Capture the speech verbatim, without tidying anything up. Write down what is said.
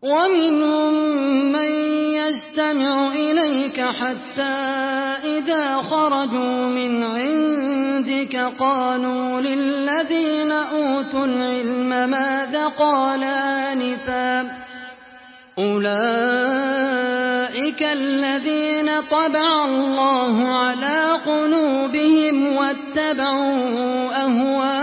ومنهم من يستمع إليك حتى إذا خرجوا من عندك قالوا للذين أوتوا العلم ماذا قال آنفا أولئك الذين طبع الله على قلوبهم واتبعوا أهواءهم